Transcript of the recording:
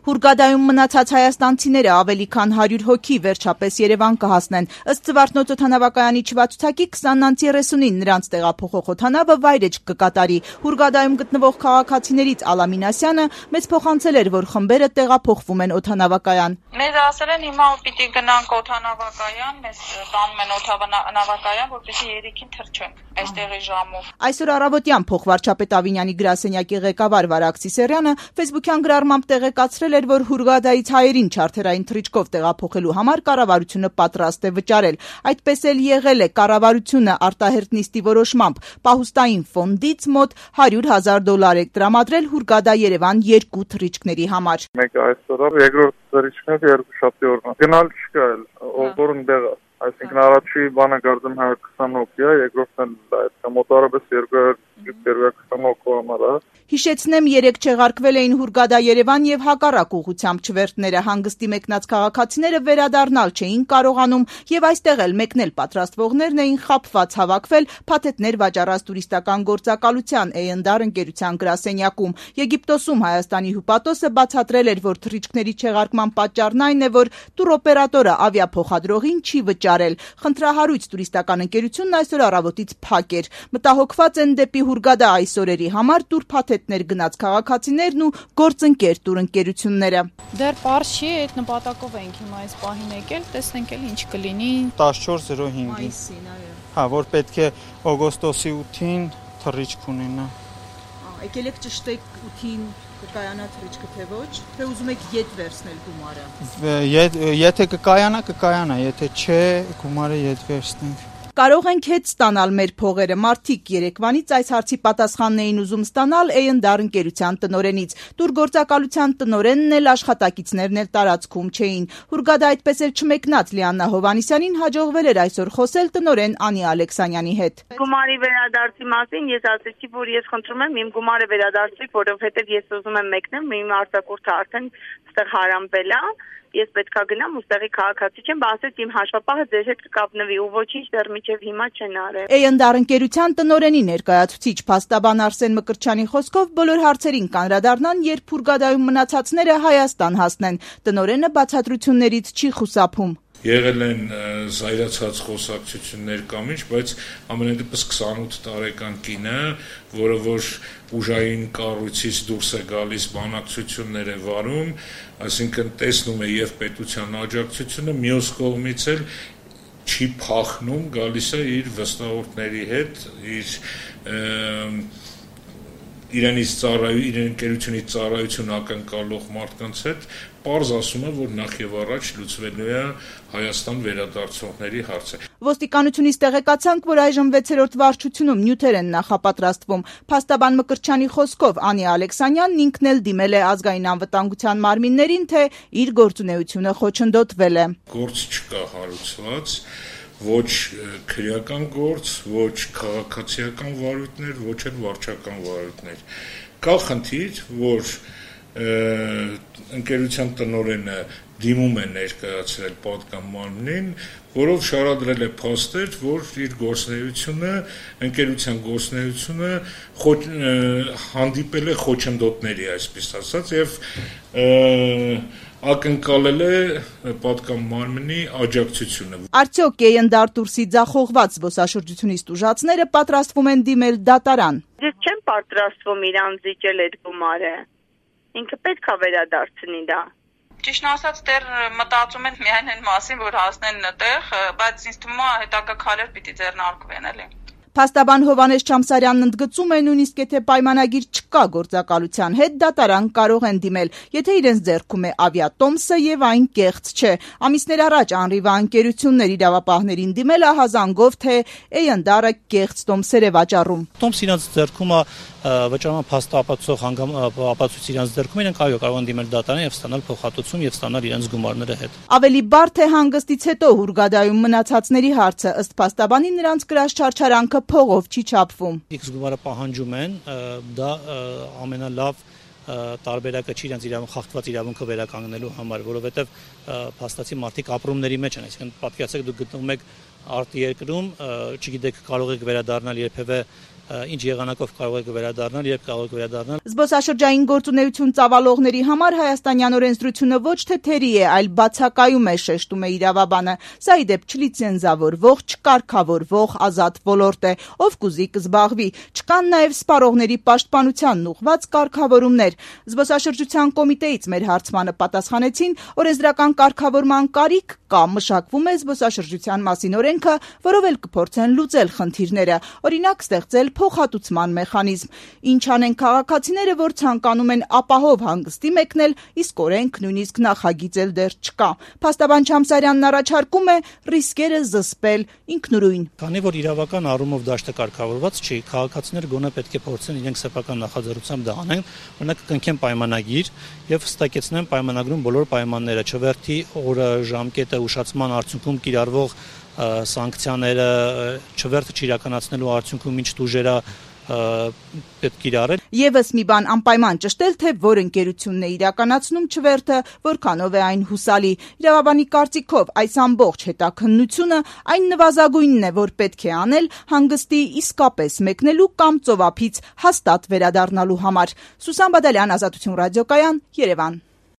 Հուրգադայում մնացած հայաստանցիները ավելի քան 100 հոգի վերջապես Երևան կհասնեն։ Ըստ Զվարթնոց օդանավակայանի չվացուցակի 20-30-ին նրանց տեղափոխող օդանավը վայրեջք կկատարի։ Հուրգադայում գտնվող քաղաքացիներից Ալամին Ասյանը մեծ փոխանցել էր, որ խմբերը տեղափոխվում են օդանավակայան։ Մեզ ասել են հիմա պիտի գնանք օդանավակայան, մեզ տանում են օդանավակայան, որպեսզի երիքին թռչեն այստեղի ժամով։ Այսօր առավոտյան փոխվարչապետ Ավինյանի գրասենյակի ղեկավար Վարակ Սիսերյանը Facebook-յան գրառմամբ տեղեկացրել էր, որ Հուրգադայից հայերին չարթերային թռիչքով տեղափոխելու համար կառավարությունը պատրաստ է վճարել։ Այդպես էլ եղել է, կառավարությունը արտահերթ նիստի որոշմամբ պահուստային ֆոնդից մոտ $100,000 է տրամադրել Հուրգադա-Երևան 2 թռիչքների համար։ Մեկը այսօր, երկրորդ թռիչքները երկուշաբթի օրն է։ Գնալ չկա էլ, ով ընդեղ է։ Այսինքն առաջի բանը կարծեմ 120 հոգի է, երկրորդն այդ մոտարապես 220 հոգու համար է։ Հիշեցնեմ, երեկ չեղարկվել էին Հուրգադա-Երևան եւ հակառակ ուղղությամբ չվերթները, հանգստի մեկնած քաղաքացիները վերադառնալ չէին կարողանում եւ այստեղ էլ մեկնել պատրաստվողներն էին խաբված հավաքվել փաթեթներ վաճառած տուրիստական գործակալության A&R ընկերության գրասենյակում։ Եգիպտոսում Հայաստանի հյուպատոսը բացատրել էր, որ թռիչքների չեղարկման պատճառն այն է, որ տուրօպերատորը ավիափոխադրողին չի վճարել։ Խնդրահարույց տուրիստական ընկերությունն այսօր առավոտից փակ էր։ Մտահոգված են դեպի Հուրգադա այս օրերի համար տուրփաթեթներ գնաց քաղաքացիներն ու գործընկեր տուրընկերությունները։ Դեռ պարզ չի, այդ նպատակով ենք հիմա այս պահին եկել, տեսնենք էլ ինչ կլինի։ 14:05-ին։ Մայիսին, այո։ Հա, որ պետք է օգոստոսի 8-ին թռիչք ունենա։ Եկել եք ճշտեք 8-ին կկայանա թռիչքը թե ոչ, թե ուզում եք ետ վերցնել գումարը։ Եթե կկայանա, եթե չէ, գումարը ետ վերցնենք։ Կարող ենք հետ ստանալ մեր փողերը։ Մարդիկ Երևանից այս հարցի պատասխանն էին ուզում ստանալ A&R ընկերության տնօրենից։ Տուրգործակալության տնօրենն էլ աշխատակիցներն էլ տարածքում չէին։ Հուրգադա այդպես էլ չմեկնած Լիաննա Հովհաննիսյանին հաջողվել էր այսօր խոսել տնօրեն Անի Ալեքսանյանի հետ։ Գումարի վերադարձի մասին ես ասացի, որ ես խնդրում եմ իմ գումարը վերադարձի, որովհետև ես ուզում եմ մեկնեմ, իմ արտակուրտը արդեն այստեղ հարամվել է։ Ես պետքա գնամ ու ստեղի քաղաքացի չեմ, ասեց իմ հաշվապահը ձեր հետ կկապնվի ու ոչինչ դեռ մինչև հիմա չեն արել։ A&R ընկերության տնօրենի ներկայացուցիչ փաստաբան Արսեն Մկրտչյանի խոսքով բոլոր հարցերին կանրադառնան, երբ Հուրգադայում մնացածները Հայաստան հասնեն։ Տնօրենը բացատրություններից չի խուսափում։ Եղել են զայրացած խոսակցություններ կամ ինչ, բայց ամենադեպս 28 տարեկան կինը, որը որ ուժային կառույցից դուրս է գալիս, բանակցություններ է վարում, այսինքն տեսնում է եւ պետության աջակցությունը, մյուս կողմից էլ չի փախնում, գալիս է իր վստահորդների հետ, իրեն ընկերությունից ծառայություն ակնկալող մարդկանց հետ, պարզ ասում է, որ նախ եւ առաջ լուծվելու է Հայաստան վերադարձողների հարցը։ Ոստիկանությունից տեղեկացանք, որ այժմ 6-րդ վարչությունում նյութեր են նախապատրաստվում։ Փաստաբան Մկրտչյանի խոսքով Անի Ալեքսանյանն ինքն էլ դիմել է ազգային անվտանգության մարմիններին, թե իր գործունեությունը խոչընդոտվել է։ Գործ չկա հարուցված, ոչ քրեական գործ, ոչ քաղաքացիական վարույթներ, ոչ էլ վարչական վարույթներ։ Կա խնդիր, որ ընկերության տնօրենը դիմում է ներկայացրել պատկան մարմնին, որով շարադրել է փաստեր, որ իր գործունեությունը, ընկերության գործունեությունը հանդիպել է խոչընդոտների, այսպես ասած, եւ ակնկալել է պատկան մարմնի աջակցությունը։ Արդյոք A&R դուրսի ձախողված զբոսաշրջությունից տուժածները պատրաստվում են դիմել դատարան։ Ես չեմ պատրաստվում իրան զիջել այդ գումարը։ Ինքը պետք է վերադարձնի դա։ Ճիշտ ասած, դեռ մտածում են միայն այն մասին, որ հասնեն այդտեղ, բայց ինձ թվում է հետագա քայլեր պիտի ձեռնարկվեն, էլի։ Փաստաբան Հովհաննես Չամսարյանն ընդգծում է, նույնիսկ եթե պայմանագիր չկա գործակալության հետ, դատարան կարող են դիմել, եթե իրենց ձեռքում է ավիատոմսը եւ այն կեղծ չէ։ Ամիսներ առաջ Անրիվա ընկերություններ իրավապահներին դիմել ահազանգով, թե A&R-ը կեղծ տոմսեր է վաճառում։ Տոմս իրենց ձեռքում է վճարման փաստապատուցող ապացույց իրենց ձեռքում, իրենք այո կարող են դիմել դատարան եւ ստանալ փոխհատուցում եւ ստանալ իրենց գումարները հետ։ Ավելի բարդ է հանգստից հետո Հուրգադայում մնացածների հարցը, ըստ փաստաբանի նրանց գրած չարչարանքը փողով չի չափվում։ X գումարը պահանջում են, դա ամենալավ տարբերակը չի իրենց խախտված իրավունքը վերականգնելու համար, որովհետեւ փաստացի մարդիկ ապրումների մեջ են, այսինքն պատկերացրեք դուք գտնվում եք արտերկրում, չգիտեք կարող եք վերադառնալ երբևէ ինչ եղանակով կարող եք վերադառնալ, երբ կարող եք վերադառնալ։ Զբոսաշրջային գործունեություն ծավալողների համար հայաստանյան օրենսդրությունը ոչ թե թերի է, այլ բացակայում է, շեշտում է իրավաբանը։ Սա ի դեպ չլիցենզավորվող, չկարգավորվող ազատ ոլորտ է, ով կուզի կզբաղվի։ Չկան նաև սպառողների պաշտպանությանն ուղղված կարգավորումներ։ Զբոսաշրջության կոմիտեից մեր հարցմանը պատասխանեցին, օրենսդրական կարգավորման կարիք կա, մշակվում է զբոսաշրջության մասին օրենքը, որով էլ կփորձեն լուծել խնդիրները, օրինակ ստեղծել փոխհատուցման մեխանիզմ։ Ինչ անեն քաղաքացիները, որ ցանկանում են ապահով հանգստի մեկնել, իսկ օրենք նույնիսկ նախագիծ էլ դեռ չկա։ Փաստաբան Չամսարյանն առաջարկում է ռիսկերը զսպել ինքնուրույն։ Քանի որ իրավական առումով դաշտը կարգավորված չի, քաղաքացիները գոնե պետք է փորձեն իրենք սեփական նախաձեռնությամբ դա անեն, օրինակ կնքեն պայմանագիր եւ հստակեցնեն պայմանագրում բոլոր պայմանները, չվերթի օրը, ժամկետը, ուշացման արդյունքում կիրառվող սանկցիաները, չվերթը չիրականացնելու արդյունքում ինչ դուժերա պետք իրարել։ Եվս մի բան անպայման ճշտել, թե որ ընկերությունն է իրականացնում չվերթը, որքանով է այն հուսալի։ Իրավաբանի կարծիքով այս ամբողջ հետաքննությունը այն նվազագույնն է, որ պետք է անել հանգստի իսկապես մեկնելու կամ ծովափից հաստատ վերադառնալու համար։ Սուսան Բադալյան, Ազատություն ռադիոկայան, Երևան։